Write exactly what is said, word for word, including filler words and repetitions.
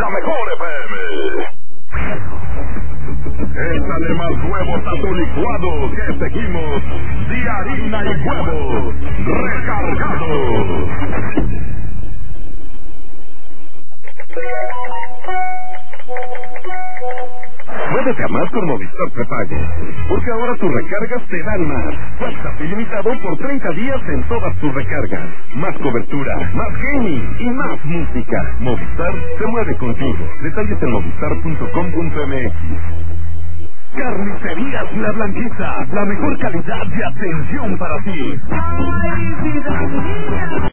la mejor F M. Échale más huevos a tu licuado, que seguimos de harina y huevos recargados. Muévete a más con Movistar Prepago, porque ahora tus recargas te dan más. WhatsApp ilimitado por treinta días en todas tus recargas. Más cobertura, más gaming y más música. Movistar se mueve contigo. Detalles en movistar punto com punto m x. Carnicerías La Blanquiza, la mejor calidad de atención para ti.